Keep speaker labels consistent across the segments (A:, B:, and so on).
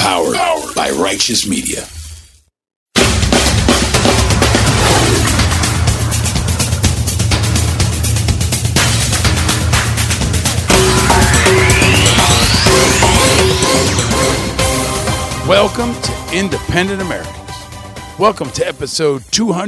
A: Powered by Righteous Media. Welcome to Independent Americans. Welcome to episode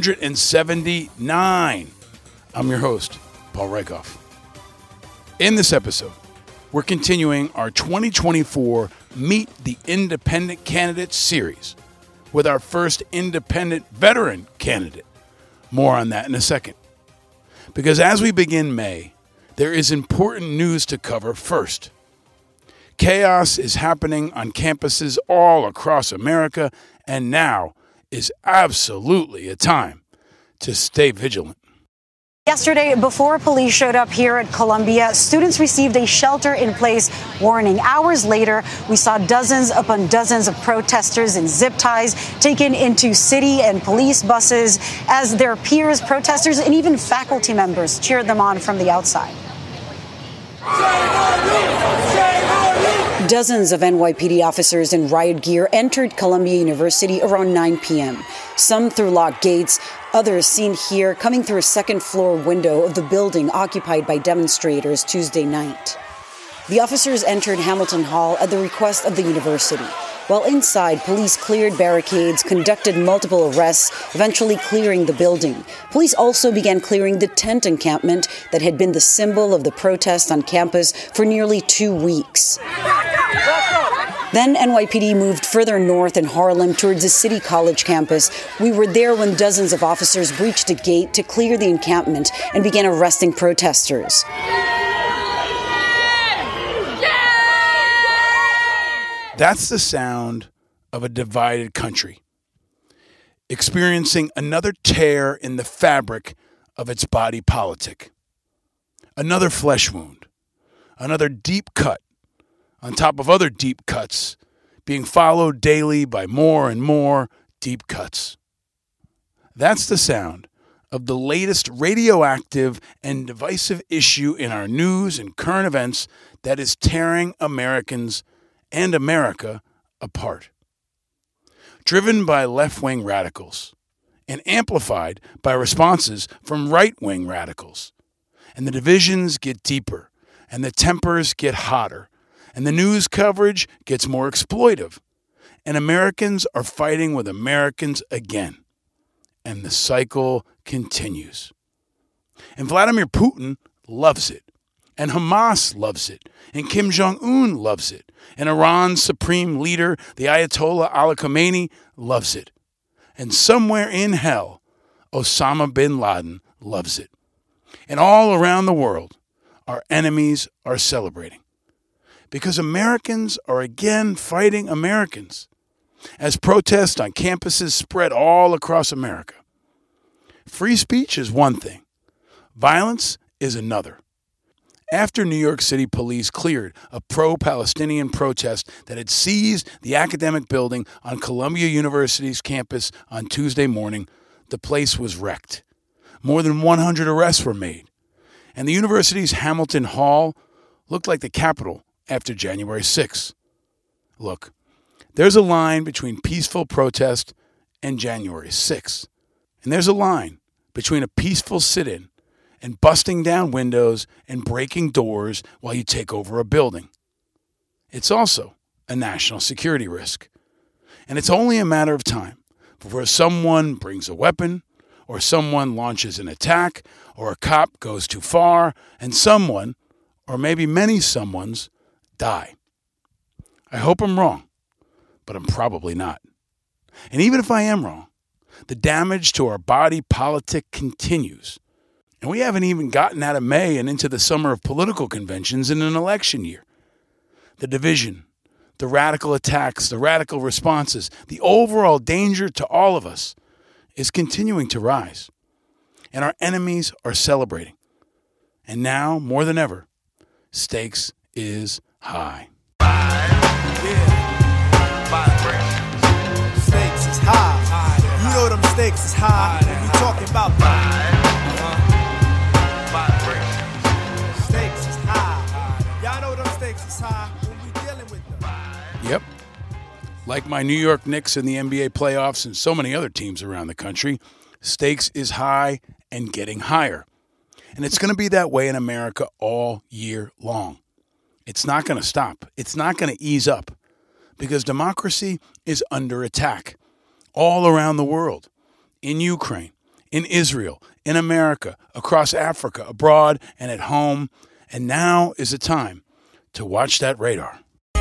A: 279. I'm your host, Paul Rakoff. In this episode, we're continuing our 2024 Meet the Independent Candidates series with our first independent veteran candidate. More on that in a second. Because as we begin May, there is important news to cover first. Chaos is happening on campuses all across America, and now is absolutely a time to stay vigilant.
B: Yesterday, before police showed up here at Columbia, students received a shelter-in-place warning. Hours later, we saw dozens upon dozens of protesters in zip ties taken into city and police buses as their peers, protesters, and even faculty members cheered them on from the outside. Dozens of NYPD officers in riot gear entered Columbia University around 9 p.m., some through locked gates, others seen here coming through a second-floor window of the building occupied by demonstrators Tuesday night. The officers entered Hamilton Hall at the request of the university. While inside, police cleared barricades, conducted multiple arrests, eventually clearing the building. Police also began clearing the tent encampment that had been the symbol of the protest on campus for nearly 2 weeks. Then NYPD moved further north in Harlem towards the City College campus. We were there when dozens of officers breached a gate to clear the encampment and began arresting protesters.
A: That's the sound of a divided country, experiencing another tear in the fabric of its body politic. Another flesh wound, another deep cut on top of other deep cuts, being followed daily by more and more deep cuts. That's the sound of the latest radioactive and divisive issue in our news and current events that is tearing Americans and America apart. Driven by left-wing radicals and amplified by responses from right-wing radicals. And the divisions get deeper and the tempers get hotter and the news coverage gets more exploitive. And Americans are fighting with Americans again. And the cycle continues. And Vladimir Putin loves it. And Hamas loves it. And Kim Jong-un loves it. And Iran's supreme leader, the Ayatollah Ali Khamenei, loves it. And somewhere in hell, Osama bin Laden loves it. And all around the world, our enemies are celebrating. Because Americans are again fighting Americans. As protests on campuses spread all across America. Free speech is one thing. Violence is another. After New York City police cleared a pro-Palestinian protest that had seized the academic building on Columbia University's campus on Tuesday morning, the place was wrecked. More than 100 arrests were made. And the university's Hamilton Hall looked like the Capitol after January 6th. Look, there's a line between peaceful protest and January 6th. And there's a line between a peaceful sit-in and busting down windows and breaking doors while you take over a building. It's also a national security risk. And it's only a matter of time before someone brings a weapon, or someone launches an attack, or a cop goes too far, and someone, or maybe many someones, die. I hope I'm wrong, but I'm probably not. And even if I am wrong, the damage to our body politic continues. And we haven't even gotten out of May and into the summer of political conventions in an election year. The division, the radical attacks, the radical responses, the overall danger to all of us is continuing to rise. And our enemies are celebrating. And now, more than ever, stakes is high.
C: Stakes is high. You know them stakes is high. When you talking about stakes is high. Y'all know them stakes is high when we dealing with them.
A: Yep. Like my New York Knicks in the NBA playoffs and so many other teams around the country, stakes is high and getting higher. And it's going to be that way in America all year long. It's not going to stop. It's not going to ease up because democracy is under attack all around the world, in Ukraine, in Israel, in America, across Africa, abroad, and at home. And now is the time to watch that radar.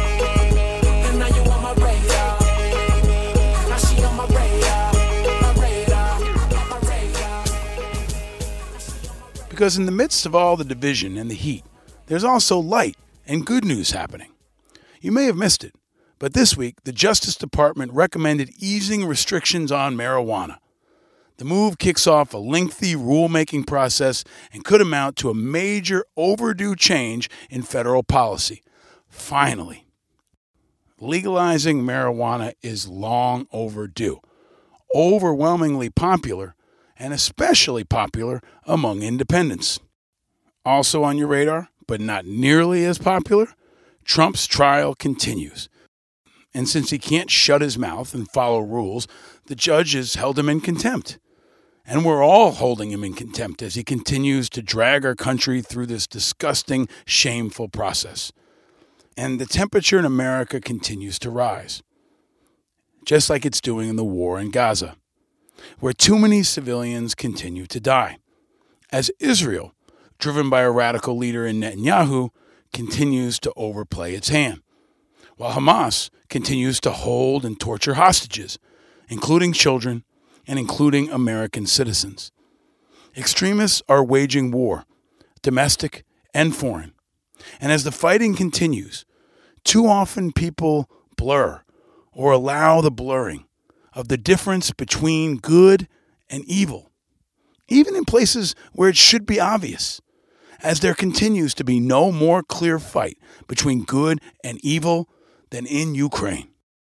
A: Because in the midst of all the division and the heat, there's also light and good news happening. You may have missed it, but this week, the Justice Department recommended easing restrictions on marijuana. The move kicks off a lengthy rulemaking process and could amount to a major overdue change in federal policy. Finally, legalizing marijuana is long overdue, overwhelmingly popular, and especially popular among independents. Also on your radar, but not nearly as popular, Trump's trial continues. And since he can't shut his mouth and follow rules, the judges held him in contempt. And we're all holding him in contempt as he continues to drag our country through this disgusting, shameful process. And the temperature in America continues to rise, just like it's doing in the war in Gaza, where too many civilians continue to die, as Israel, driven by a radical leader in Netanyahu, continues to overplay its hand, while Hamas continues to hold and torture hostages, including children and including American citizens. Extremists are waging war, domestic and foreign. And as the fighting continues, too often people blur or allow the blurring of the difference between good and evil, even in places where it should be obvious, as there continues to be no more clear fight between good and evil than in Ukraine.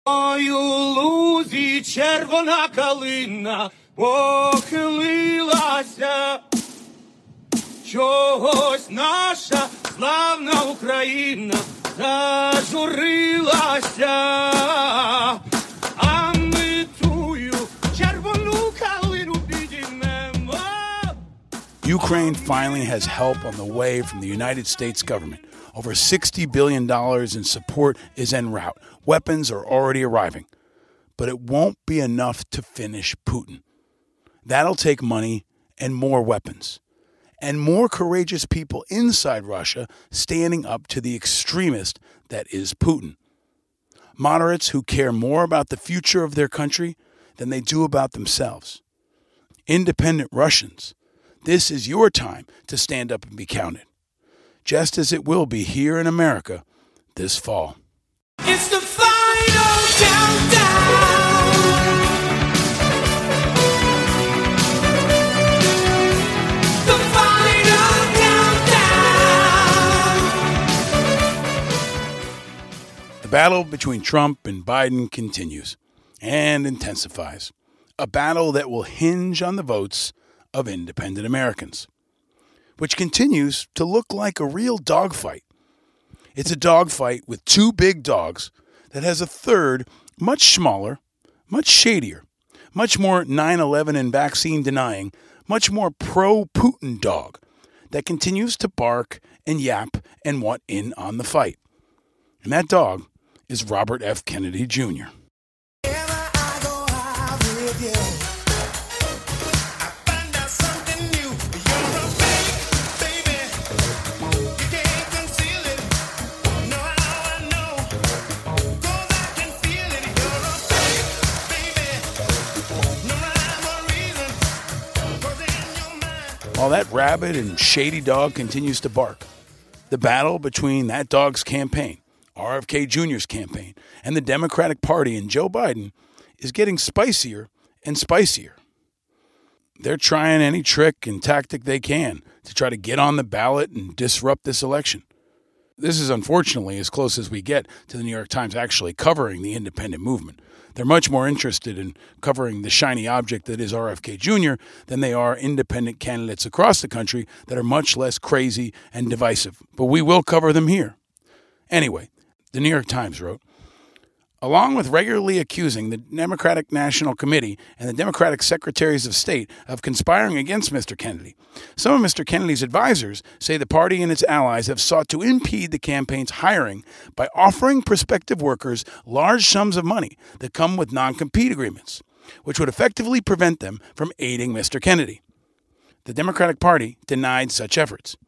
D: Червона калина похилилася, чогось наша славна Україна зажурилася, а ми тую червону калину підіймемо.
A: Ukraine finally has help on the way from the United States government. Over $60 billion in support is en route. Weapons are already arriving. But it won't be enough to finish Putin. That'll take money and more weapons, and more courageous people inside Russia standing up to the extremist that is Putin. Moderates who care more about the future of their country than they do about themselves. Independent Russians, this is your time to stand up and be counted, just as it will be here in America this fall.
D: It's the final countdown. The final countdown.
A: The battle between Trump and Biden continues and intensifies. A battle that will hinge on the votes of independent Americans, which continues to look like a real dogfight. It's a dogfight with two big dogs that has a third, much smaller, much shadier, much more 9/11 and vaccine denying, much more pro-Putin dog that continues to bark and yap and want in on the fight. And that dog is Robert F. Kennedy Jr. While that rabid and shady dog continues to bark, the battle between that dog's campaign, RFK Jr.'s campaign, and the Democratic Party and Joe Biden is getting spicier and spicier. They're trying any trick and tactic they can to try to get on the ballot and disrupt this election. This is unfortunately as close as we get to the New York Times actually covering the independent movement. They're much more interested in covering the shiny object that is RFK Jr. than they are independent candidates across the country that are much less crazy and divisive. But we will cover them here. Anyway, the New York Times wrote, along with regularly accusing the Democratic National Committee and the Democratic Secretaries of State of conspiring against Mr. Kennedy. Some of Mr. Kennedy's advisors say the party and its allies have sought to impede the campaign's hiring by offering prospective workers large sums of money that come with non-compete agreements, which would effectively prevent them from aiding Mr. Kennedy. The Democratic Party denied such efforts.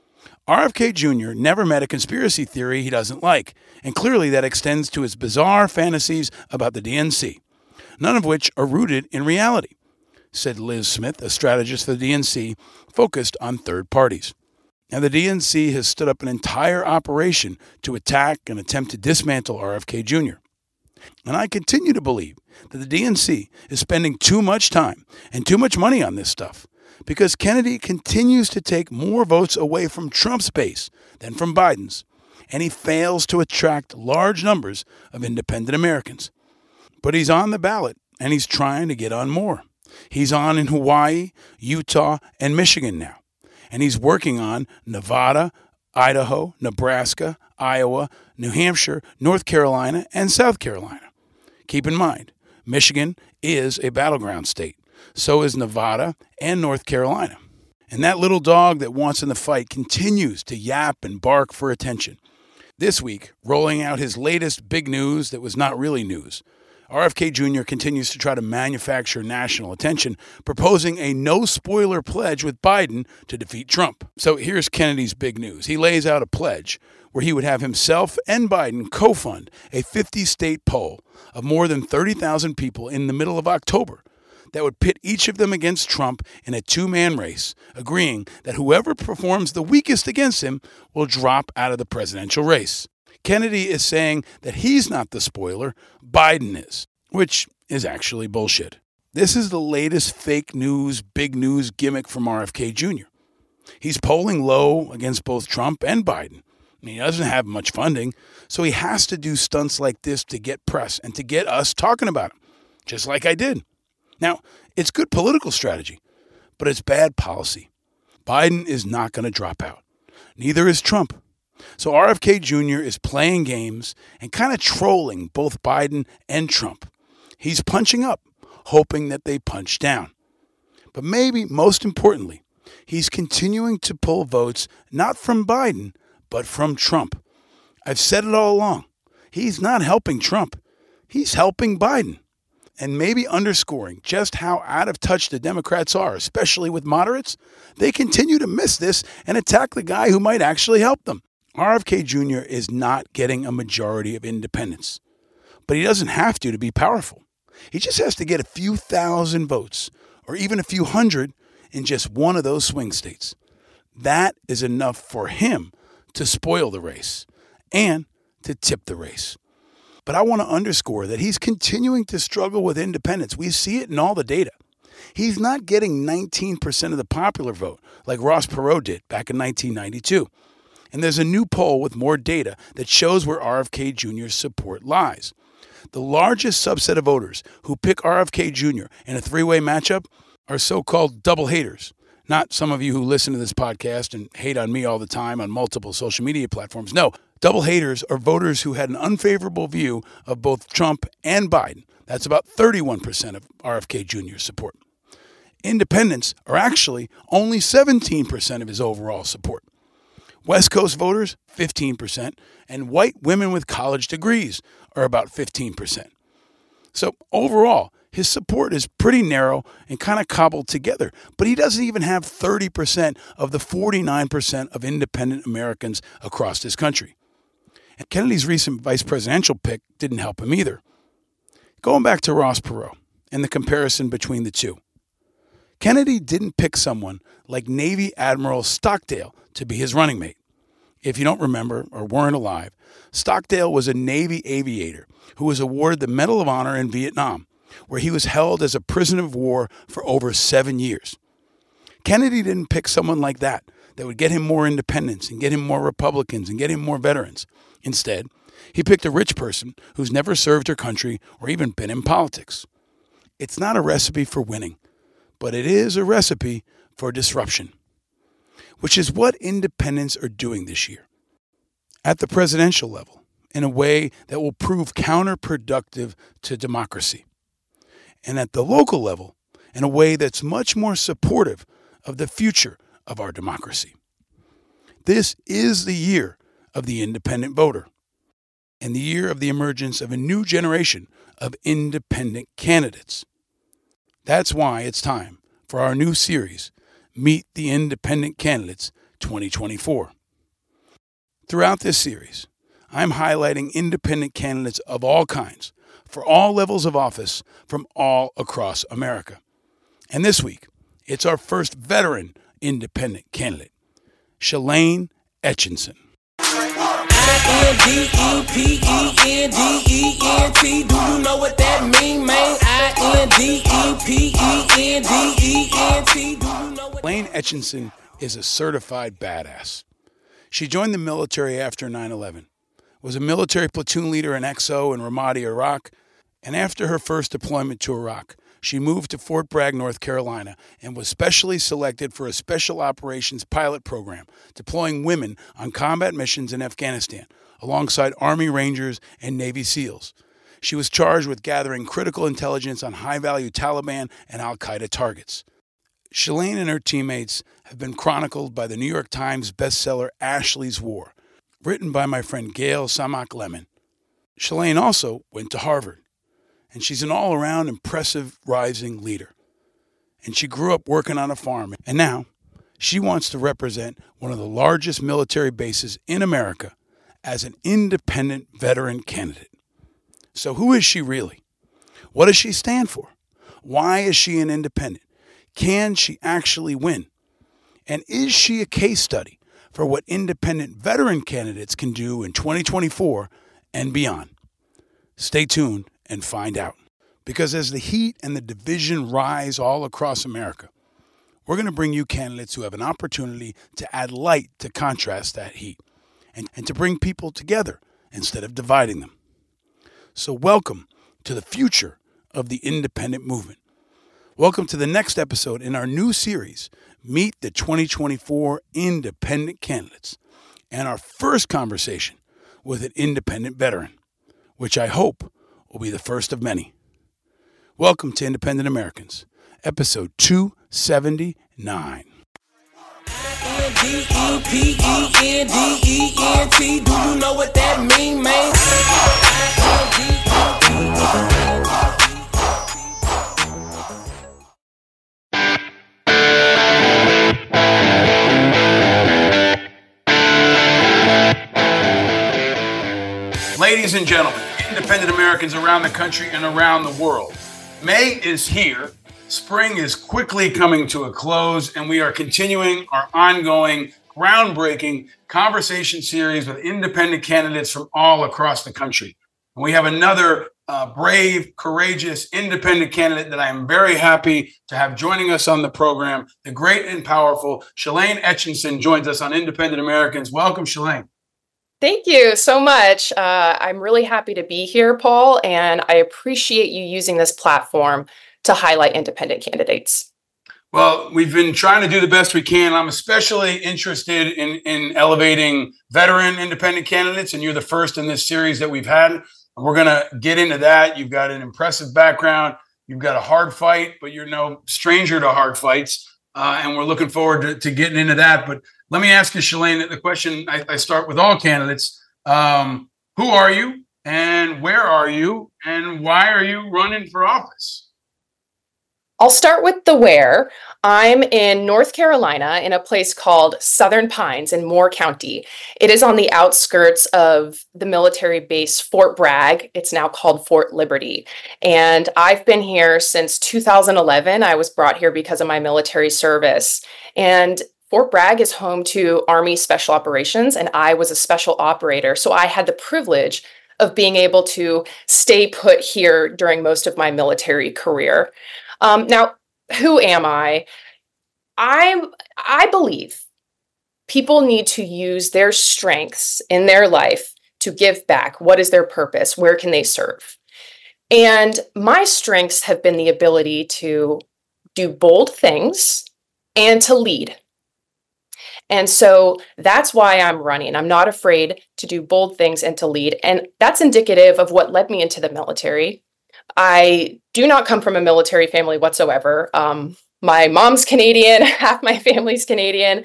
A: RFK Jr. never met a conspiracy theory he doesn't like, and clearly that extends to his bizarre fantasies about the DNC, none of which are rooted in reality, said Liz Smith, a strategist for the DNC focused on third parties. Now, the DNC has stood up an entire operation to attack and attempt to dismantle RFK Jr. And I continue to believe that the DNC is spending too much time and too much money on this stuff, because Kennedy continues to take more votes away from Trump's base than from Biden's, and he fails to attract large numbers of independent Americans. But he's on the ballot, and he's trying to get on more. He's on in Hawaii, Utah, and Michigan now, and he's working on Nevada, Idaho, Nebraska, Iowa, New Hampshire, North Carolina, and South Carolina. Keep in mind, Michigan is a battleground state. So is Nevada and North Carolina. And that little dog that wants in the fight continues to yap and bark for attention. This week, rolling out his latest big news that was not really news, RFK Jr. continues to try to manufacture national attention, proposing a no-spoiler pledge with Biden to defeat Trump. So here's Kennedy's big news. He lays out a pledge where he would have himself and Biden co-fund a 50-state poll of more than 30,000 people in the middle of October that would pit each of them against Trump in a two-man race, agreeing that whoever performs the weakest against him will drop out of the presidential race. Kennedy is saying that he's not the spoiler, Biden is, which is actually bullshit. This is the latest fake news, big news gimmick from RFK Jr. He's polling low against both Trump and Biden. He doesn't have much funding, so he has to do stunts like this to get press and to get us talking about him, just like I did. Now, it's good political strategy, but it's bad policy. Biden is not going to drop out. Neither is Trump. So RFK Jr. is playing games and kind of trolling both Biden and Trump. He's punching up, hoping that they punch down. But maybe most importantly, he's continuing to pull votes not from Biden, but from Trump. I've said it all along. He's not helping Trump. He's helping Biden. And maybe underscoring just how out of touch the Democrats are, especially with moderates, they continue to miss this and attack the guy who might actually help them. RFK Jr. is not getting a majority of independents, but he doesn't have to be powerful. He just has to get a few thousand votes, or even a few hundred, in just one of those swing states. That is enough for him to spoil the race and to tip the race. But I want to underscore that he's continuing to struggle with independents. We see it in all the data. He's not getting 19% of the popular vote like Ross Perot did back in 1992. And there's a new poll with more data that shows where RFK Jr.'s support lies. The largest subset of voters who pick RFK Jr. in a three-way matchup are so-called double haters. Not some of you who listen to this podcast and hate on me all the time on multiple social media platforms. No, double haters are voters who had an unfavorable view of both Trump and Biden. That's about 31% of RFK Jr.'s support. Independents are actually only 17% of his overall support. West Coast voters, 15%, and white women with college degrees are about 15%. So overall, his support is pretty narrow and kind of cobbled together, but he doesn't even have 30% of the 49% of independent Americans across this country. And Kennedy's recent vice presidential pick didn't help him either. Going back to Ross Perot and the comparison between the two, Kennedy didn't pick someone like Navy Admiral Stockdale to be his running mate. If you don't remember or weren't alive, Stockdale was a Navy aviator who was awarded the Medal of Honor in Vietnam, where he was held as a prisoner of war for over 7 years. Kennedy didn't pick someone like that would get him more independents and get him more Republicans and get him more veterans. Instead, he picked a rich person who's never served her country or even been in politics. It's not a recipe for winning, but it is a recipe for disruption, which is what independents are doing this year. At the presidential level, in a way that will prove counterproductive to democracy. And at the local level, in a way that's much more supportive of the future of our democracy. This is the year of the independent voter and the year of the emergence of a new generation of independent candidates. That's why it's time for our new series, Meet the Independent Candidates 2024. Throughout this series, I'm highlighting independent candidates of all kinds for all levels of office from all across America. And this week, it's our first veteran independent candidate, Shalane Etchinson.
E: I-N-D-E-P-E-N-D-E-N-T. Do you know what that mean, man? I-N-D-E-P-E-N-D-E-N-T. Do you know what...
A: Shalane Etchinson is a certified badass. She joined the military after 9/11, was a military platoon leader in XO in Ramadi, Iraq, and after her first deployment to Iraq, she moved to Fort Bragg, North Carolina, and was specially selected for a special operations pilot program, deploying women on combat missions in Afghanistan, alongside Army Rangers and Navy SEALs. She was charged with gathering critical intelligence on high-value Taliban and al-Qaeda targets. Shalane and her teammates have been chronicled by the New York Times bestseller Ashley's War, written by my friend Gail Samak Lemon. Shalane also went to Harvard, and she's an all-around impressive rising leader. And she grew up working on a farm, and now she wants to represent one of the largest military bases in America as an independent veteran candidate. So who is she really? What does she stand for? Why is she an independent? Can she actually win? And is she a case study for what independent veteran candidates can do in 2024 and beyond? Stay tuned and find out. Because as the heat and the division rise all across America, we're going to bring you candidates who have an opportunity to add light to contrast that heat and to bring people together instead of dividing them. So welcome to the future of the independent movement. Welcome to the next episode in our new series, Meet the 2024 Independent Candidates, and our first conversation with an independent veteran, which I hope will be the first of many. Welcome to Independent Americans, episode 279.
E: I-N-D-E-P-E-N-D-E-N-T. Do you know what that mean, man?
A: Ladies and gentlemen, independent Americans around the country and around the world, May is here. Spring is quickly coming to a close, and we are continuing our ongoing, groundbreaking conversation series with independent candidates from all across the country. And we have another brave, courageous, independent candidate that I am very happy to have joining us on the program. The great and powerful Shalane Etchinson joins us on Independent Americans. Welcome, Shalane.
F: Thank you so much. I'm really happy to be here, Paul, and I appreciate you using this platform to highlight independent candidates.
A: Well, we've been trying to do the best we can. I'm especially interested in elevating veteran independent candidates, and you're the first in this series that we've had. We're going to get into that. You've got an impressive background. You've got a hard fight, but you're no stranger to hard fights, and we're looking forward to getting into that. But let me ask you, Shalane, the question I start with all candidates. Who are you, and where are you, and why are you running for office?
F: I'll start with the where. I'm in North Carolina in a place called Southern Pines in Moore County. It is on the outskirts of the military base Fort Bragg. It's now called Fort Liberty. And I've been here since 2011. I was brought here because of my military service. And Fort Bragg is home to Army Special Operations, and I was a special operator. So I had the privilege of being able to stay put here during most of my military career. Now, who am I? I believe people need to use their strengths in their life to give back. What is their purpose? Where can they serve? And my strengths have been the ability to do bold things and to lead. And so that's why I'm running. I'm not afraid to do bold things and to lead. And that's indicative of what led me into the military. I do not come from a military family whatsoever. My mom's Canadian, half my family's Canadian.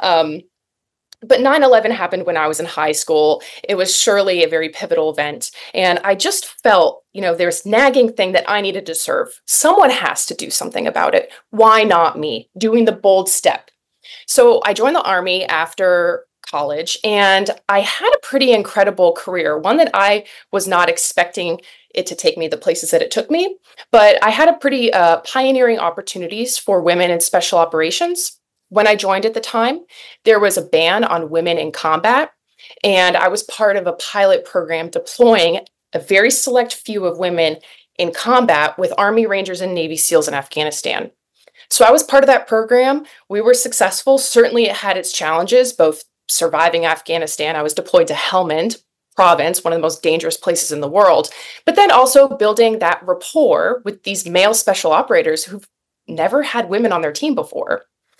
F: But 9/11 happened when I was in high school. It was surely a very pivotal event. And I just felt, there's nagging thing that I needed to serve. Someone has to do something about it. Why not me? Doing the bold step. So I joined the Army after college, and I had a pretty incredible career, one that I was not expecting it to take me the places that it took me. But I had a pretty pioneering opportunities for women in special operations. When I joined at the time, there was a ban on women in combat, and I was part of a pilot program deploying a very select few of women in combat with Army Rangers and Navy SEALs in Afghanistan. So I was part of that program. We were successful. Certainly it had its challenges, both surviving Afghanistan. I was deployed to Helmand Province, one of the most dangerous places in the world, but then also building that rapport with these male special operators who've never had women on their team before.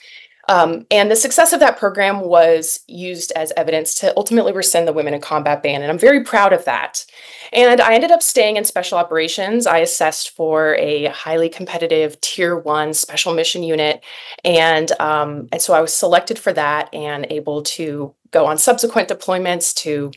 F: And the success of that program was used as evidence to ultimately rescind the women in combat ban. And I'm very proud of that. And I ended up staying in special operations. I assessed for a highly competitive tier 1 special mission unit. And so I was selected for that and able to go on subsequent deployments to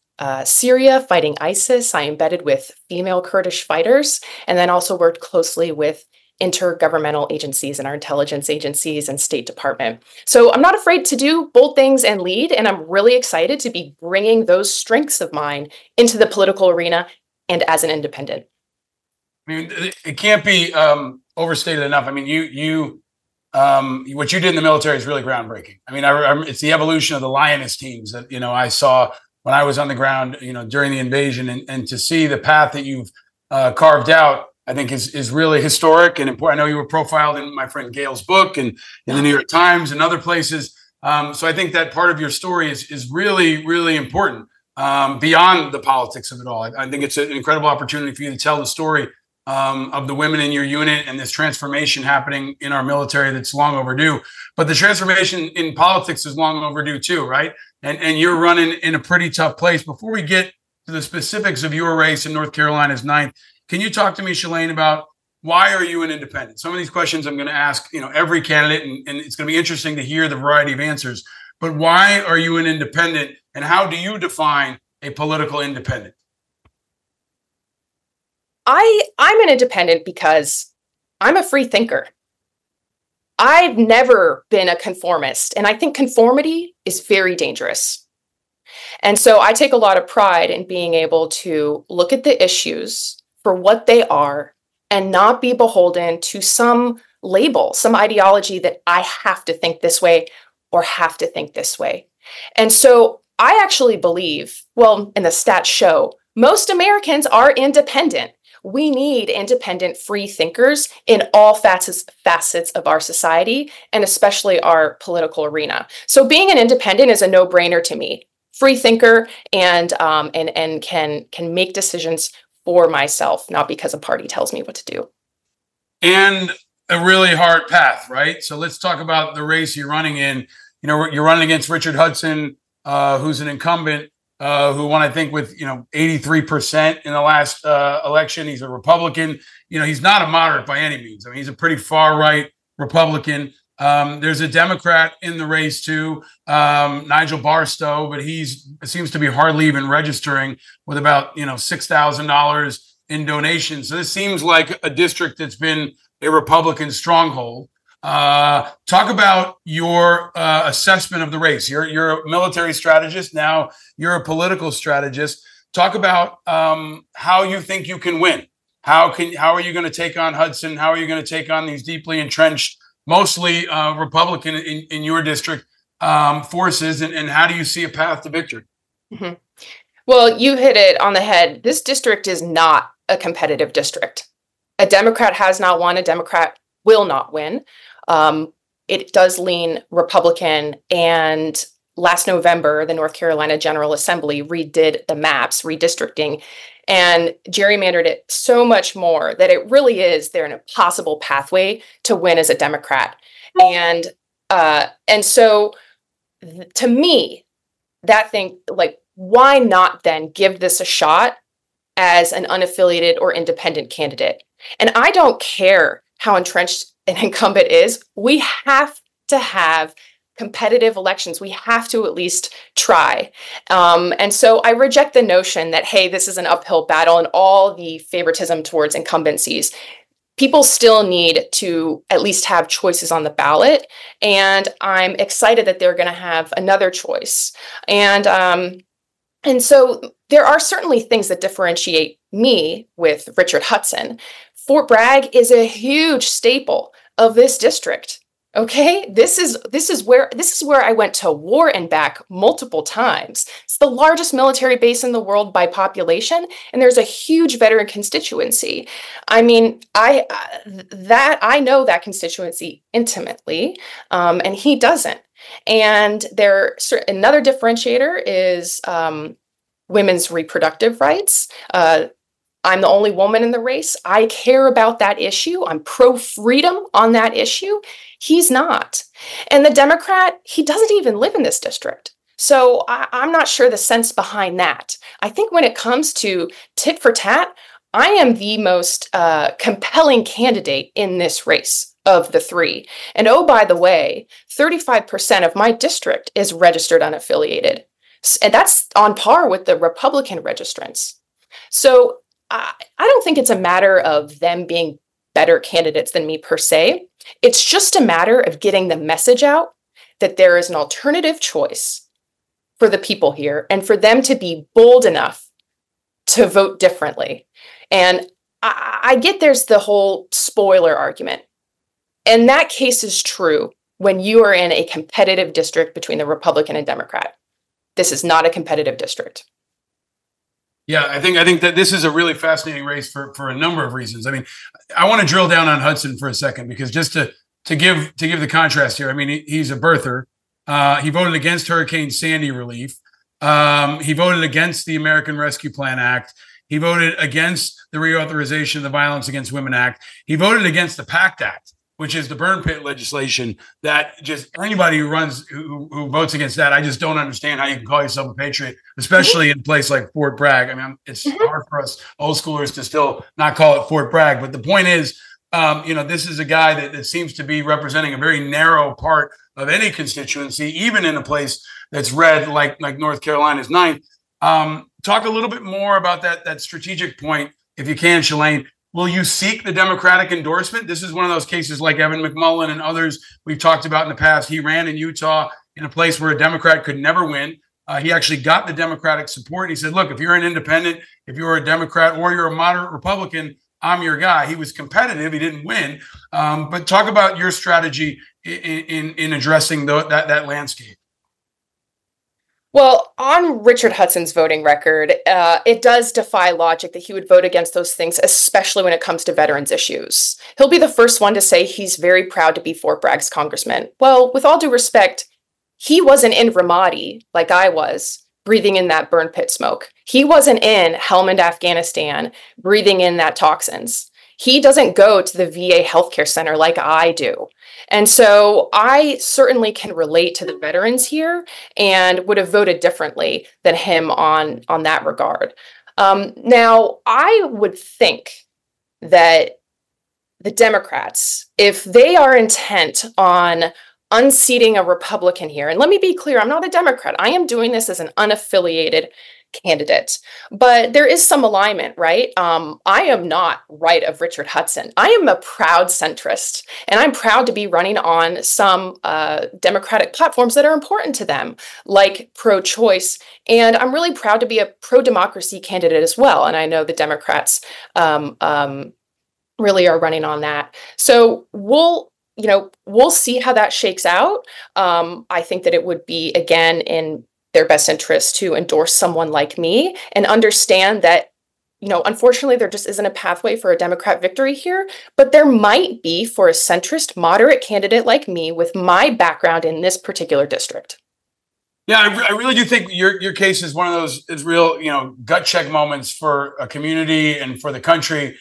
F: Syria, fighting ISIS. I embedded with female Kurdish fighters, and then also worked closely with intergovernmental agencies and our intelligence agencies and State Department. So I'm not afraid to do bold things and lead, and I'm really excited to be bringing those strengths of mine into the political arena and as an independent.
A: I mean, it can't be overstated enough. I mean, what you did in the military is really groundbreaking. I mean, it's the evolution of the Lioness teams that, I saw when I was on the ground, during the invasion, and to see the path that you've carved out, I think is really historic and important. I know you were profiled in my friend Gail's book and in the New York Times and other places. So I think that part of your story is really, really important beyond the politics of it all. I think it's an incredible opportunity for you to tell the story of the women in your unit and this transformation happening in our military that's long overdue. But the transformation in politics is long overdue too, right? And you're running in a pretty tough place. Before we get to the specifics of your race in North Carolina's 9th, can you talk to me, Shalane, about why are you an independent? Some of these questions I'm going to ask, every candidate, and it's going to be interesting to hear the variety of answers. But why are you an independent, and how do you define a political independent?
F: I'm an independent because I'm a free thinker. I've never been a conformist, and I think conformity is very dangerous. And so I take a lot of pride in being able to look at the issues for what they are and not be beholden to some label, some ideology that I have to think this way or have to think this way. And so I actually believe, and the stats show, most Americans are independent. We need independent free thinkers in all facets of our society, and especially our political arena. So being an independent is a no-brainer to me. Free thinker and can make decisions for myself, not because a party tells me what to do. And
A: a really hard path, right? So let's talk about the race you're running in. You're running against Richard Hudson, who's an incumbent, who won, I think, with 83% in the last election. He's a Republican. He's not a moderate by any means. I mean, he's a pretty far right Republican. There's a Democrat in the race too, Nigel Barstow, but seems to be hardly even registering with about $6,000 in donations. So this seems like a district that's been a Republican stronghold. Talk about your assessment of the race. You're a military strategist. Now you're a political strategist. Talk about how you think you can win. How are you going to take on Hudson? How are you going to take on these deeply entrenched, mostly Republican in your district forces? And how do you see a path to victory?
F: Mm-hmm. Well, you hit it on the head. This district is not a competitive district. A Democrat has not won. A Democrat will not win. It does lean Republican, and last November, the North Carolina General Assembly redid the maps, redistricting, and gerrymandered it so much more that it really is an impossible pathway to win as a Democrat. And so to me, that thing, like, why not then give this a shot as an unaffiliated or independent candidate? And I don't care how entrenched an incumbent is. We have to have competitive elections. We have to at least try. And so I reject the notion that, hey, this is an uphill battle and all the favoritism towards incumbencies. People still need to at least have choices on the ballot. And I'm excited that they're going to have another choice. And so there are certainly things that differentiate me with Richard Hudson. Fort Bragg is a huge staple of this district. Okay, this is where I went to war and back multiple times. It's the largest military base in the world by population, and there's a huge veteran constituency. I mean, I know that constituency intimately, and he doesn't. And another differentiator is women's reproductive rights. I'm the only woman in the race. I care about that issue. I'm pro-freedom on that issue. He's not. And the Democrat, he doesn't even live in this district. So I'm not sure the sense behind that. I think when it comes to tit for tat, I am the most compelling candidate in this race of the three. And oh, by the way, 35% of my district is registered unaffiliated. And that's on par with the Republican registrants. So I don't think it's a matter of them being better candidates than me per se. It's just a matter of getting the message out that there is an alternative choice for the people here and for them to be bold enough to vote differently. And I get there's the whole spoiler argument. And that case is true when you are in a competitive district between the Republican and Democrat. This is not a competitive district.
A: Yeah, I think that this is a really fascinating race for a number of reasons. I mean, I want to drill down on Hudson for a second because just to give the contrast here. I mean, he's a birther. He voted against Hurricane Sandy relief. He voted against the American Rescue Plan Act. He voted against the Reauthorization of the Violence Against Women Act. He voted against the PACT Act, which is the burn pit legislation that just anybody who votes against that, I just don't understand how you can call yourself a patriot, especially in a place like Fort Bragg. I mean, it's hard for us old schoolers to still not call it Fort Bragg. But the point is, this is a guy that seems to be representing a very narrow part of any constituency, even in a place that's red like North Carolina's 9th. Talk a little bit more about that strategic point, if you can, Shalane. Will you seek the Democratic endorsement? This is one of those cases like Evan McMullin and others we've talked about in the past. He ran in Utah in a place where a Democrat could never win. He actually got the Democratic support. He said, look, if you're an independent, if you're a Democrat or you're a moderate Republican, I'm your guy. He was competitive. He didn't win. But talk about your strategy in addressing that landscape.
F: Well, on Richard Hudson's voting record, it does defy logic that he would vote against those things, especially when it comes to veterans issues. He'll be the first one to say he's very proud to be Fort Bragg's congressman. Well, with all due respect, he wasn't in Ramadi like I was, breathing in that burn pit smoke. He wasn't in Helmand, Afghanistan, breathing in that toxins. He doesn't go to the VA healthcare center like I do. And so I certainly can relate to the veterans here and would have voted differently than him on that regard. Now, I would think that the Democrats, if they are intent on unseating a Republican here, and let me be clear, I'm not a Democrat. I am doing this as an unaffiliated candidate, but there is some alignment, right? I am not right of Richard Hudson. I am a proud centrist, and I'm proud to be running on some Democratic platforms that are important to them, like pro-choice. And I'm really proud to be a pro-democracy candidate as well. And I know the Democrats really are running on that. So we'll see how that shakes out. I think that it would be, again, in their best interest to endorse someone like me and understand that, unfortunately, there just isn't a pathway for a Democrat victory here, but there might be for a centrist, moderate candidate like me with my background in this particular district.
A: Yeah, I really do think your case is one of those real, gut check moments for a community and for the country.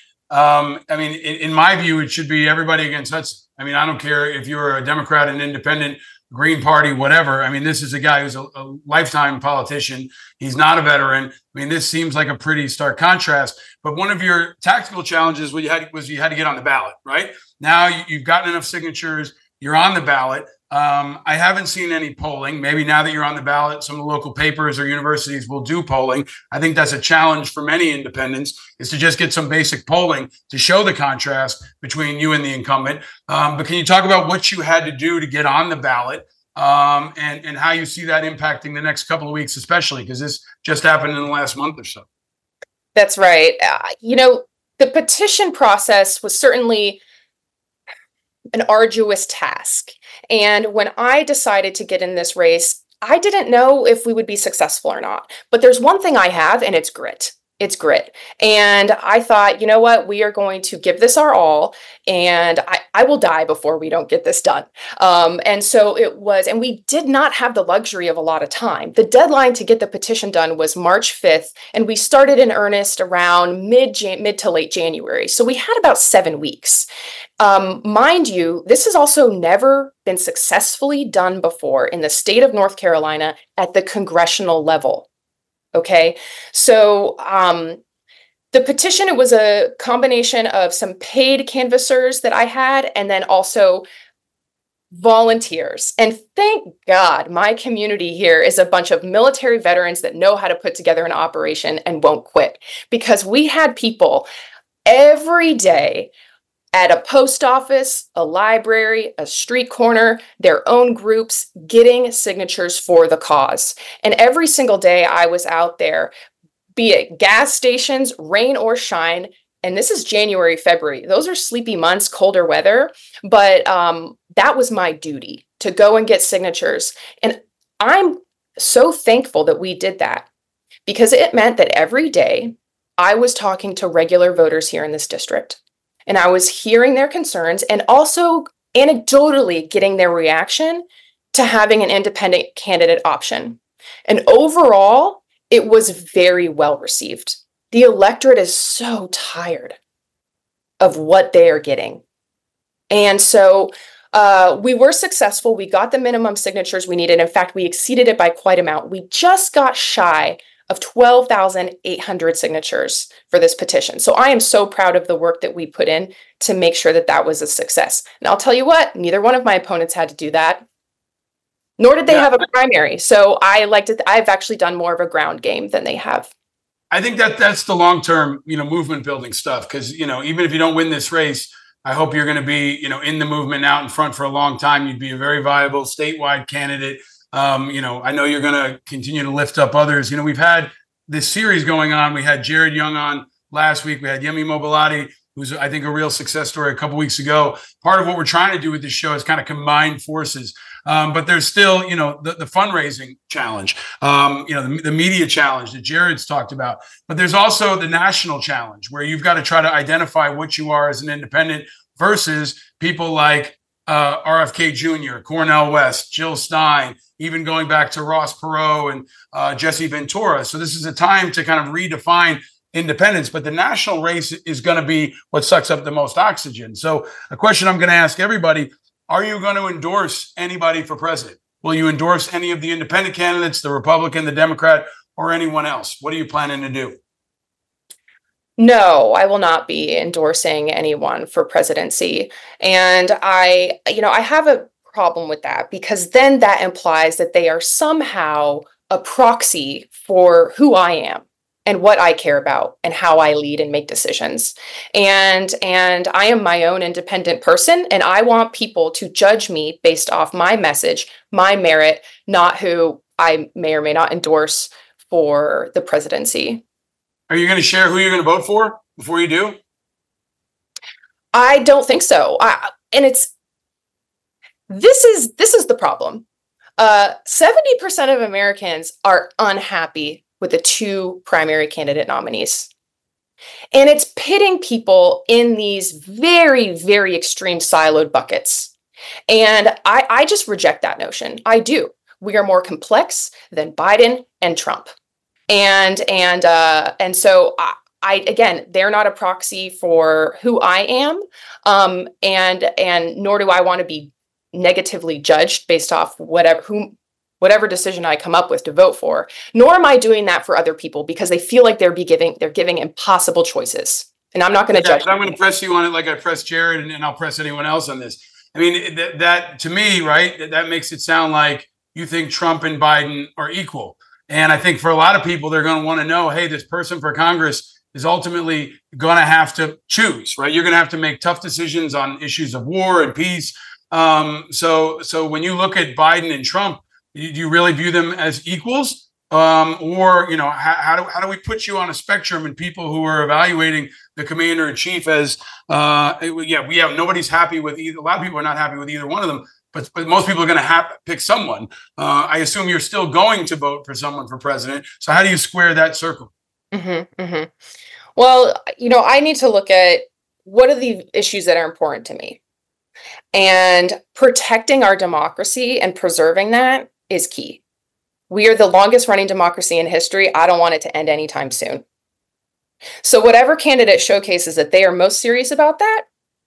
A: In my view, it should be everybody against Hudson. I mean, I don't care if you're a Democrat, an independent, Green Party, whatever. I mean, this is a guy who's a lifetime politician. He's not a veteran. I mean, this seems like a pretty stark contrast. But one of your tactical challenges was you had to get on the ballot, right? Now you've gotten enough signatures. You're on the ballot. I haven't seen any polling. Maybe now that you're on the ballot, some of the local papers or universities will do polling. I think that's a challenge for many independents, is to just get some basic polling to show the contrast between you and the incumbent. But can you talk about what you had to do to get on the ballot, and how you see that impacting the next couple of weeks, especially because this just happened in the last month or so?
F: That's right. The petition process was certainly an arduous task. And when I decided to get in this race, I didn't know if we would be successful or not. But there's one thing I have, and it's grit. It's grit. And I thought, you know what, we are going to give this our all, and I will die before we don't get this done. And so it was, and we did not have the luxury of a lot of time. The deadline to get the petition done was March 5th, and we started in earnest around mid to late January. So we had about 7 weeks. Mind you, this has also never been successfully done before in the state of North Carolina at the congressional level. Okay, so the petition, it was a combination of some paid canvassers that I had, and then also volunteers. And thank God my community here is a bunch of military veterans that know how to put together an operation and won't quit, because we had people every day at a post office, a library, a street corner, their own groups, getting signatures for the cause. And every single day I was out there, be it gas stations, rain or shine. And this is January, February. Those are sleepy months, colder weather. But that was my duty, to go and get signatures. And I'm so thankful that we did that, because it meant that every day I was talking to regular voters here in this district. And I was hearing their concerns and also anecdotally getting their reaction to having an independent candidate option. And overall, it was very well received. The electorate is so tired of what they are getting. And so we were successful. We got the minimum signatures we needed. In fact, we exceeded it by quite an amount. We just got shy of 12,800 signatures for this petition. So I am so proud of the work that we put in to make sure that that was a success. And I'll tell you what, neither one of my opponents had to do that, nor did they have a primary. So I've actually done more of a ground game than they have.
A: I think that's the long-term, movement building stuff. Because, even if you don't win this race, I hope you're going to be, in the movement out in front for a long time. You'd be a very viable statewide candidate. I know you're going to continue to lift up others. We've had this series going on. We had Jared Young on last week. We had Yemi Mobilati, who's, I think, a real success story a couple weeks ago. Part of what we're trying to do with this show is kind of combine forces. But there's still, the fundraising challenge, the media challenge that Jared's talked about. But there's also the national challenge, where you've got to try to identify what you are as an independent versus people like RFK Jr., Cornel West, Jill Stein, even going back to Ross Perot and Jesse Ventura. So this is a time to kind of redefine independence, but the national race is going to be what sucks up the most oxygen. So a question I'm going to ask everybody: are you going to endorse anybody for president? Will you endorse any of the independent candidates, the Republican, the Democrat, or anyone else? What are you planning to do?
F: No, I will not be endorsing anyone for presidency. And I have a problem with that, because then that implies that they are somehow a proxy for who I am and what I care about and how I lead and make decisions. And I am my own independent person, and I want people to judge me based off my message, my merit, not who I may or may not endorse for the presidency.
A: Are you going to share who you're going to vote for before you do?
F: I don't think so. This is the problem. 70% of Americans are unhappy with the two primary candidate nominees. And it's pitting people in these very, very extreme siloed buckets. And I just reject that notion. I do. We are more complex than Biden and Trump. And so again, they're not a proxy for who I am. And nor do I want to be negatively judged based off whatever decision I come up with to vote for, nor am I doing that for other people because they feel like they're giving impossible choices. And I'm not going to judge.
A: I'm going to press you on it like I pressed Jared, and I'll press anyone else on this. I mean, that to me, right, that makes it sound like you think Trump and Biden are equal. And I think for a lot of people, they're going to want to know, hey, this person for Congress is ultimately going to have to choose, right? You're going to have to make tough decisions on issues of war and peace. So when you look at Biden and Trump, do you really view them as equals? Or, you know, how do we put you on a spectrum, and people who are evaluating the commander in chief as, nobody's happy with either. A lot of people are not happy with either one of them, but most people are going to pick someone. I assume you're still going to vote for someone for president. So how do you square that circle?
F: Mm-hmm, mm-hmm. Well, you know, I need to look at what are the issues that are important to me, and protecting our democracy and preserving that is key. We are the longest running democracy in history. I don't want it to end anytime soon. So whatever candidate showcases that they are most serious about that,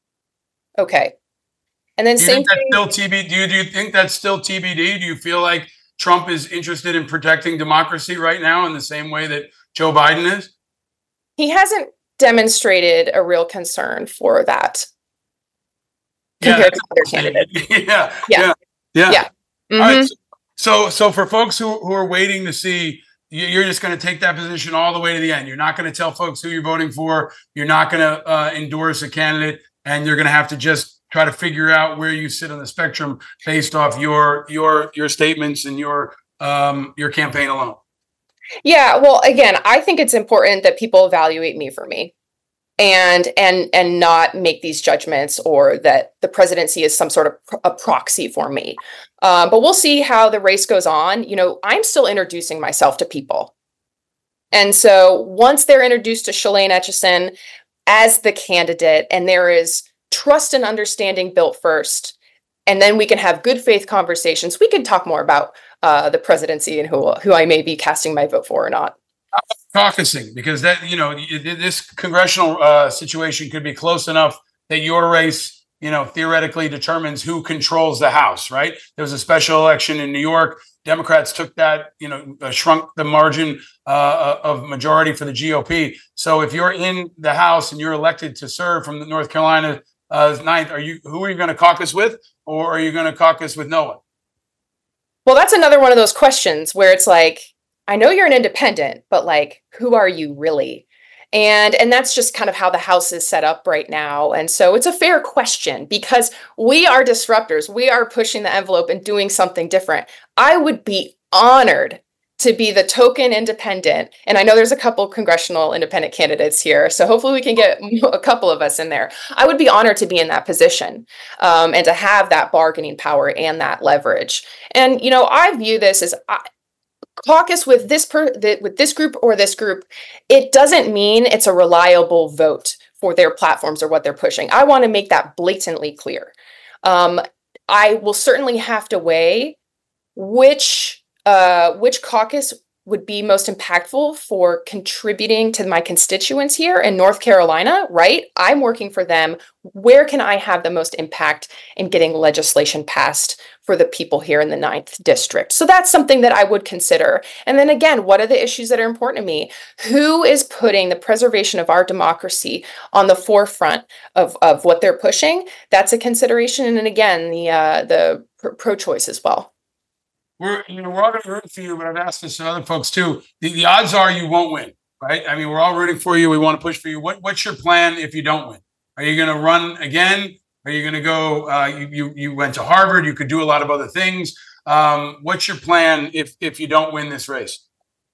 F: okay. And then same thing.
A: Still TBD? Do you think that's still TBD? Do you feel like Trump is interested in protecting democracy right now in the same way that Joe Biden is?
F: He hasn't demonstrated a real concern for that compared to other candidates.
A: Yeah.
F: Mm-hmm.
A: All right. So for folks who are waiting to see, you're just going to take that position all the way to the end. You're not going to tell folks who you're voting for. You're not going to endorse a candidate, and you're going to have to just try to figure out where you sit on the spectrum based off your statements and your campaign alone. Yeah,
F: well, again, I think it's important that people evaluate me for me, and not make these judgments, or that the presidency is some sort of a proxy for me. But we'll see how the race goes on. You know, I'm still introducing myself to people. And so once they're introduced to Shalane Etchison as the candidate, and there is trust and understanding built first, and then we can have good faith conversations, we can talk more about the presidency and who I may be casting my vote for or not.
A: Caucusing, because that, you know, this congressional situation could be close enough that your race, you know, theoretically determines who controls the House, right? There was a special election in New York. Democrats took that, you know, shrunk the margin of majority for the GOP. So if you're in the House and you're elected to serve from the North Carolina 9th, who are you going to caucus with, or are you going to caucus with no one?
F: Well, that's another one of those questions where it's like, I know you're an independent, but like, who are you really? And that's just kind of how the House is set up right now. And so it's a fair question, because we are disruptors. We are pushing the envelope and doing something different. I would be honored to be the token independent. And I know there's a couple congressional independent candidates here, so hopefully we can get a couple of us in there. I would be honored to be in that position, and to have that bargaining power and that leverage. And, you know, I view this as caucus with this group or this group. It doesn't mean it's a reliable vote for their platforms or what they're pushing. I want to make that blatantly clear. I will certainly have to weigh which caucus would be most impactful for contributing to my constituents here in North Carolina, right? I'm working for them. Where can I have the most impact in getting legislation passed for the people here in the 9th district? So that's something that I would consider. And then again, what are the issues that are important to me? Who is putting the preservation of our democracy on the forefront of what they're pushing? That's a consideration. And then again, the pro-choice as well.
A: We're all going to root for you, but I've asked this to other folks too. The odds are you won't win, right? I mean, we're all rooting for you. We want to push for you. What's your plan if you don't win? Are you going to run again? Are you going to go? You went to Harvard. You could do a lot of other things. What's your plan if you don't win this race?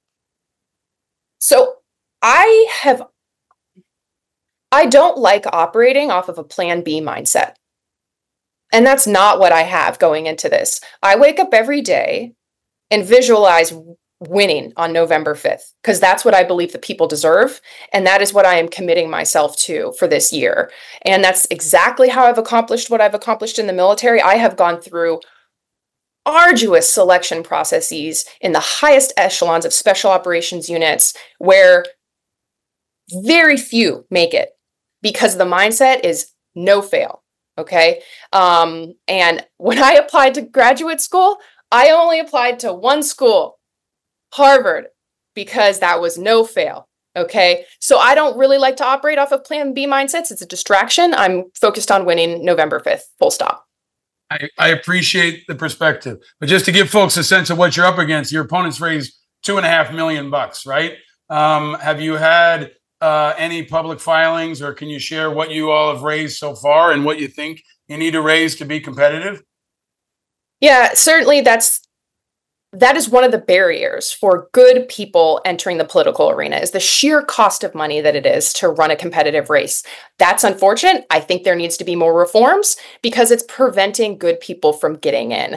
F: So I don't like operating off of a plan B mindset. And that's not what I have going into this. I wake up every day and visualize winning on November 5th, because that's what I believe the people deserve. And that is what I am committing myself to for this year. And that's exactly how I've accomplished what I've accomplished in the military. I have gone through arduous selection processes in the highest echelons of special operations units, where very few make it, because the mindset is no fail. Okay. And when I applied to graduate school, I only applied to one school, Harvard, because that was no fail. Okay. So I don't really like to operate off of plan B mindsets. It's a distraction. I'm focused on winning November 5th, full stop.
A: I appreciate the perspective, but just to give folks a sense of what you're up against, your opponents raised $2.5 million, right? Have you had any public filings, or can you share what you all have raised so far and what you think you need to raise to be competitive?
F: Yeah, certainly that is one of the barriers for good people entering the political arena, is the sheer cost of money that it is to run a competitive race. That's unfortunate. I think there needs to be more reforms because it's preventing good people from getting in.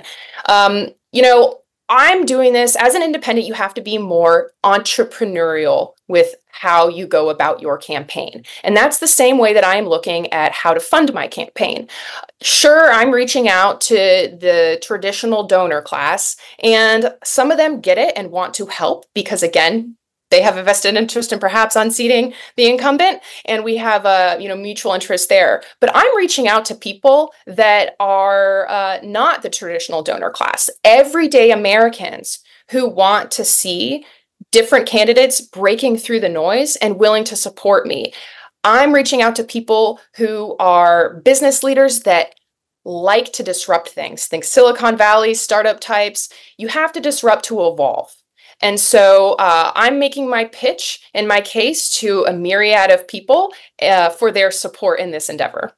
F: I'm doing this as an independent. You have to be more entrepreneurial with how you go about your campaign. And that's the same way that I am looking at how to fund my campaign. Sure, I'm reaching out to the traditional donor class, and some of them get it and want to help because, again, they have a vested interest in perhaps unseating the incumbent, and we have a mutual interest there. But I'm reaching out to people that are not the traditional donor class, everyday Americans who want to see different candidates breaking through the noise and willing to support me. I'm reaching out to people who are business leaders that like to disrupt things. Think Silicon Valley, startup types. You have to disrupt to evolve. And so I'm making my pitch and my case to a myriad of people for their support in this endeavor.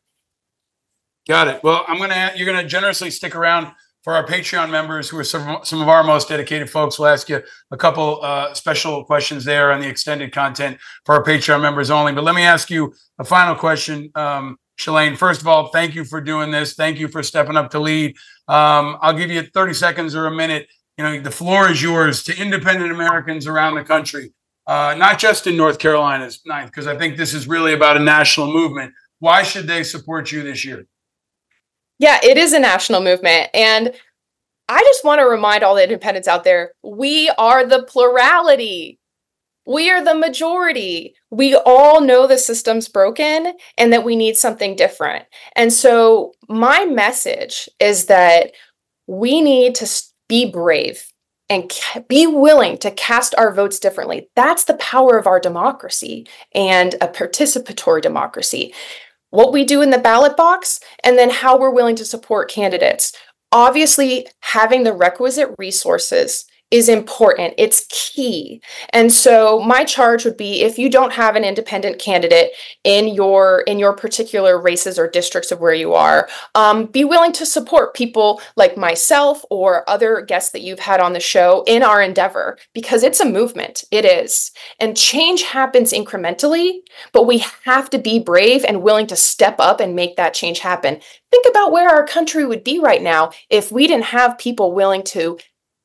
A: Got it. Well, you're gonna generously stick around for our Patreon members, who are some of our most dedicated folks. We'll ask you a couple special questions there on the extended content for our Patreon members only. But let me ask you a final question, Shalane. First of all, thank you for doing this. Thank you for stepping up to lead. I'll give you 30 seconds or a minute. The floor is yours to independent Americans around the country, not just in North Carolina's 9th, because I think this is really about a national movement. Why should they support you this year?
F: Yeah, it is a national movement. And I just want to remind all the independents out there, we are the plurality. We are the majority. We all know the system's broken and that we need something different. And so my message is that we need to be brave and be willing to cast our votes differently. That's the power of our democracy and a participatory democracy. What we do in the ballot box, and then how we're willing to support candidates. Obviously, having the requisite resources is important. It's key. And so my charge would be, if you don't have an independent candidate in your particular races or districts of where you are, be willing to support people like myself or other guests that you've had on the show in our endeavor, because it's a movement. It is. And change happens incrementally, but we have to be brave and willing to step up and make that change happen. Think about where our country would be right now if we didn't have people willing to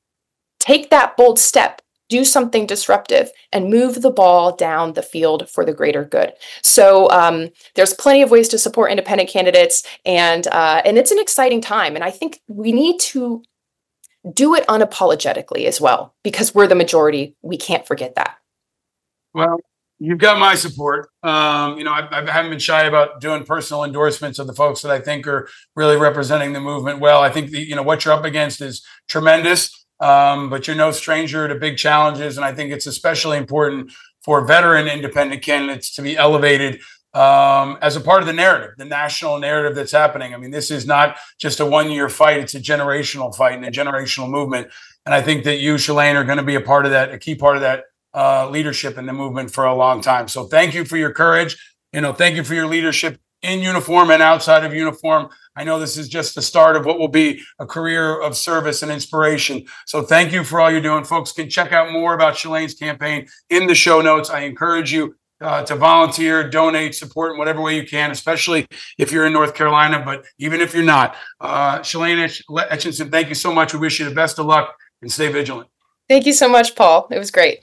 F: take that bold step, do something disruptive, and move the ball down the field for the greater good. So there's plenty of ways to support independent candidates, and it's an exciting time. And I think we need to do it unapologetically as well, because we're the majority. We can't forget that.
A: Well, you've got my support. I haven't been shy about doing personal endorsements of the folks that I think are really representing the movement well. I think what you're up against is tremendous. But you're no stranger to big challenges. And I think it's especially important for veteran independent candidates to be elevated as a part of the narrative, the national narrative that's happening. I mean, this is not just a one-year fight. It's a generational fight and a generational movement. And I think that you, Shalane, are going to be a part of that, a key part of that leadership in the movement for a long time. So thank you for your courage. Thank you for your leadership in uniform and outside of uniform. I know this is just the start of what will be a career of service and inspiration. So thank you for all you're doing. Folks can check out more about Shalane's campaign in the show notes. I encourage you to volunteer, donate, support in whatever way you can, especially if you're in North Carolina, but even if you're not. Shalane Etchinson, thank you so much. We wish you the best of luck and stay vigilant.
F: Thank you so much, Paul. It was great.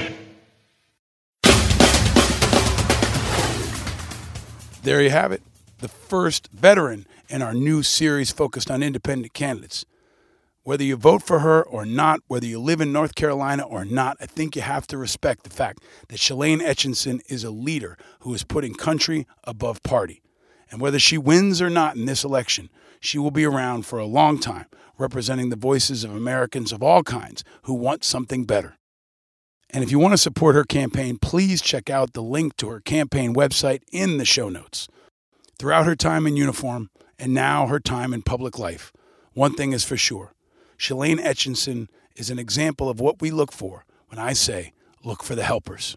A: There you have it. the first veteran in our new series focused on independent candidates. Whether you vote for her or not, whether you live in North Carolina or not, I think you have to respect the fact that Shalane Etchinson is a leader who is putting country above party. And whether she wins or not in this election, she will be around for a long time, representing the voices of Americans of all kinds who want something better. And if you want to support her campaign, please check out the link to her campaign website in the show notes. Throughout her time in uniform, and now her time in public life, one thing is for sure. Shalane Etchinson is an example of what we look for when I say, look for the helpers.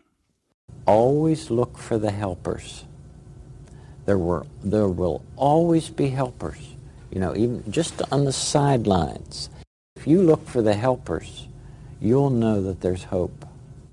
G: Always look for the helpers. There will always be helpers, even just on the sidelines. If you look for the helpers, you'll know that there's hope.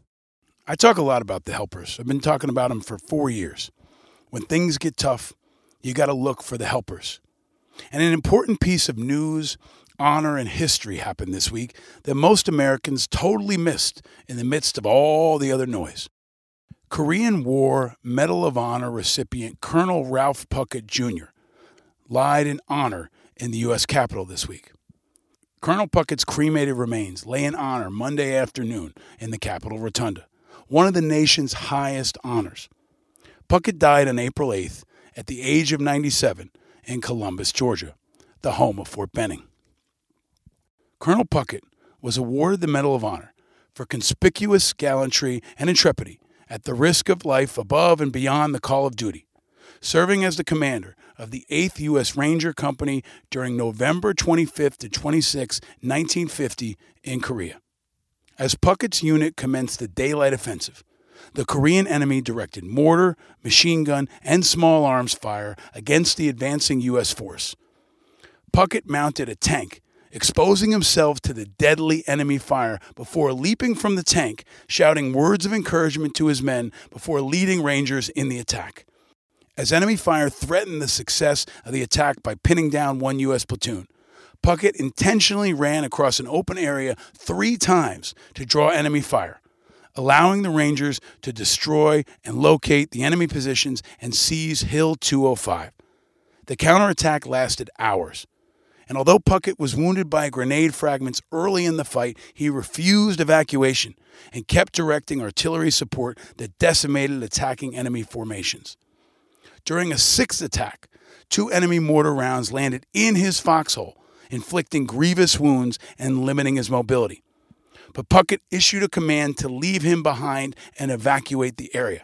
A: I talk a lot about the helpers. I've been talking about them for 4 years. When things get tough, you got to look for the helpers. And an important piece of news, honor, and history happened this week that most Americans totally missed in the midst of all the other noise. Korean War Medal of Honor recipient Colonel Ralph Puckett Jr. lied in honor in the U.S. Capitol this week. Colonel Puckett's cremated remains lay in honor Monday afternoon in the Capitol Rotunda, one of the nation's highest honors. Puckett died on April 8th at the age of 97 in Columbus, Georgia, the home of Fort Benning. Colonel Puckett was awarded the Medal of Honor for conspicuous gallantry and intrepidity at the risk of life above and beyond the call of duty, serving as the commander of the 8th U.S. Ranger Company during November 25th to 26, 1950 in Korea. As Puckett's unit commenced the daylight offensive, the Korean enemy directed mortar, machine gun, and small arms fire against the advancing U.S. force. Puckett mounted a tank, exposing himself to the deadly enemy fire before leaping from the tank, shouting words of encouragement to his men before leading Rangers in the attack. As enemy fire threatened the success of the attack by pinning down one U.S. platoon, Puckett intentionally ran across an open area 3 times to draw enemy fire, allowing the Rangers to destroy and locate the enemy positions and seize Hill 205. The counterattack lasted hours. And although Puckett was wounded by grenade fragments early in the fight, he refused evacuation and kept directing artillery support that decimated attacking enemy formations. During a 6th attack, 2 enemy mortar rounds landed in his foxhole, inflicting grievous wounds and limiting his mobility. But Puckett issued a command to leave him behind and evacuate the area.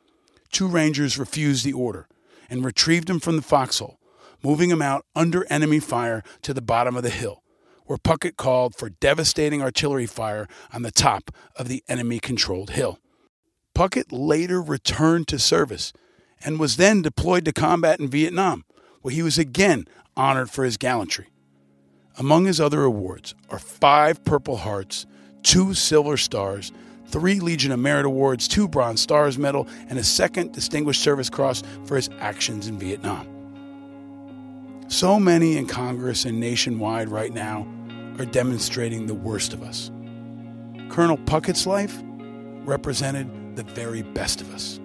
A: 2 Rangers refused the order and retrieved him from the foxhole, moving him out under enemy fire to the bottom of the hill, where Puckett called for devastating artillery fire on the top of the enemy-controlled hill. Puckett later returned to service and was then deployed to combat in Vietnam, where he was again honored for his gallantry. Among his other awards are 5 Purple Hearts, 2 Silver Stars, 3 Legion of Merit Awards, 2 Bronze Stars Medal, and a 2nd Distinguished Service Cross for his actions in Vietnam. So many in Congress and nationwide right now are demonstrating the worst of us. Colonel Puckett's life represented the very best of us.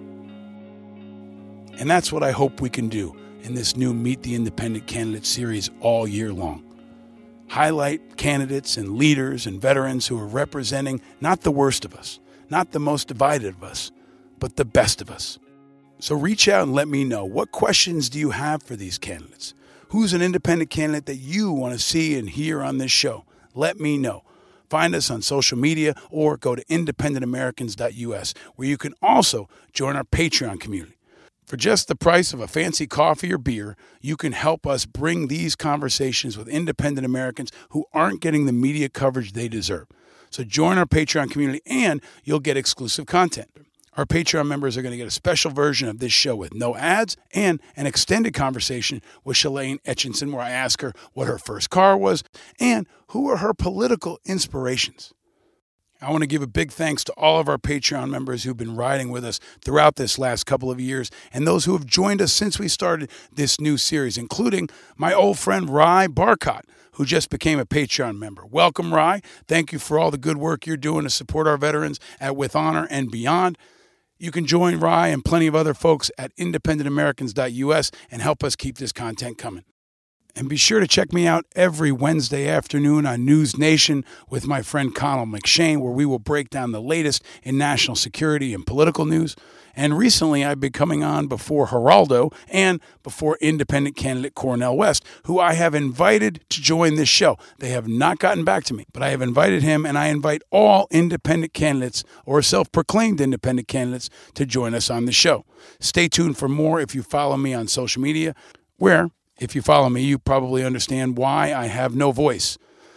A: And that's what I hope we can do in this new Meet the Independent Candidate series all year long. Highlight candidates and leaders and veterans who are representing not the worst of us, not the most divided of us, but the best of us. So reach out and let me know, what questions do you have for these candidates? Who's an independent candidate that you want to see and hear on this show? Let me know. Find us on social media or go to independentamericans.us, where you can also join our Patreon community. For just the price of a fancy coffee or beer, you can help us bring these conversations with independent Americans who aren't getting the media coverage they deserve. So join our Patreon community and you'll get exclusive content. Our Patreon members are going to get a special version of this show with no ads and an extended conversation with Shalane Etchinson, where I ask her what her first car was and who are her political inspirations. I want to give a big thanks to all of our Patreon members who've been riding with us throughout this last couple of years and those who have joined us since we started this new series, including my old friend Rye Barcott, who just became a Patreon member. Welcome, Rye. Thank you for all the good work you're doing to support our veterans at With Honor and Beyond. You can join Rye and plenty of other folks at independentamericans.us and help us keep this content coming. And be sure to check me out every Wednesday afternoon on News Nation with my friend Connell McShane, where we will break down the latest in national security and political news. And recently, I've been coming on before Geraldo and before independent candidate Cornel West, who I have invited to join this show. They have not gotten back to me, but I have invited him, and I invite all independent candidates or self-proclaimed independent candidates to join us on the show. Stay tuned for more if you follow me on social media, where, if you follow me, you probably understand why I have no voice.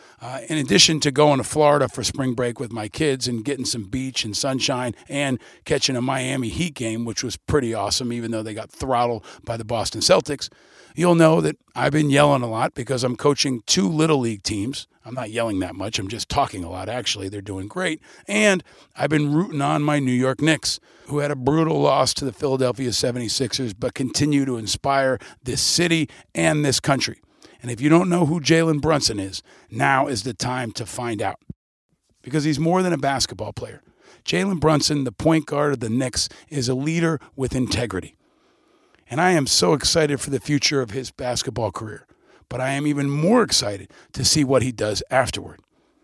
A: In addition to going to Florida for spring break with my kids and getting some beach and sunshine and catching a Miami Heat game, which was pretty awesome, even though they got throttled by the Boston Celtics, you'll know that I've been yelling a lot because I'm coaching 2 Little League teams. I'm not yelling that much. I'm just talking a lot, actually. They're doing great. And I've been rooting on my New York Knicks, who had a brutal loss to the Philadelphia 76ers, but continue to inspire this city and this country. And if you don't know who Jalen Brunson is, now is the time to find out. Because he's more than a basketball player. Jalen Brunson, the point guard of the Knicks, is a leader with integrity. And I am so excited for the future of his basketball career. But I am even more excited to see what he does afterward.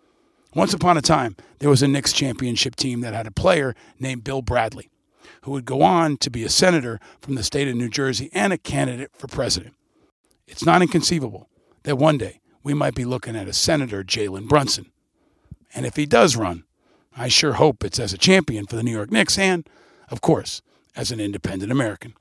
A: Once upon a time, there was a Knicks championship team that had a player named Bill Bradley, who would go on to be a senator from the state of New Jersey and a candidate for president. It's not inconceivable that one day we might be looking at a Senator Jalen Brunson. And if he does run, I sure hope it's as a champion for the New York Knicks and, of course, as an independent American.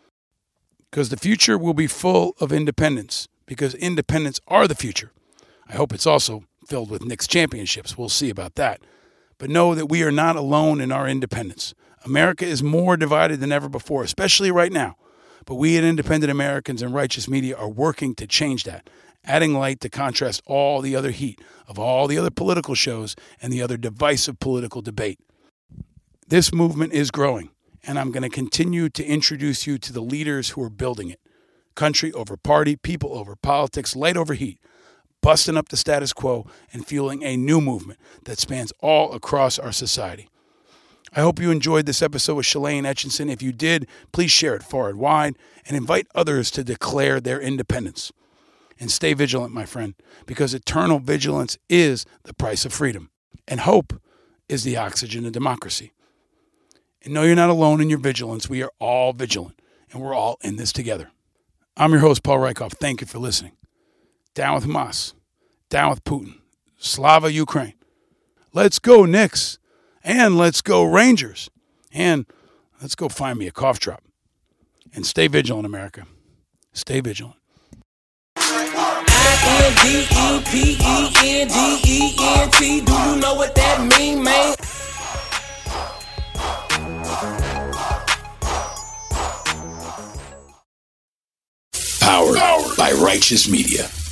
A: Because the future will be full of independents, because independents are the future. I hope it's also filled with Knicks championships. We'll see about that. But know that we are not alone in our independence. America is more divided than ever before, especially right now. But we at Independent Americans and Righteous Media are working to change that, adding light to contrast all the other heat of all the other political shows and the other divisive political debate. This movement is growing, and I'm going to continue to introduce you to the leaders who are building it. Country over party, people over politics, light over heat, busting up the status quo and fueling a new movement that spans all across our society. I hope you enjoyed this episode with Shalane Etchinson. If you did, please share it far and wide and invite others to declare their independence. And stay vigilant, my friend, because eternal vigilance is the price of freedom. And hope is the oxygen of democracy. And no, you're not alone in your vigilance. We are all vigilant, and we're all in this together. I'm your host, Paul Rieckhoff. Thank you for listening. Down with Hamas. Down with Putin. Slava Ukraine. Let's go, Knicks. And let's go, Rangers. And let's go find me a cough drop. And stay vigilant, America. Stay vigilant.
E: INDEPENDENT. Do you know what that mean, man?
H: Powered by Righteous Media.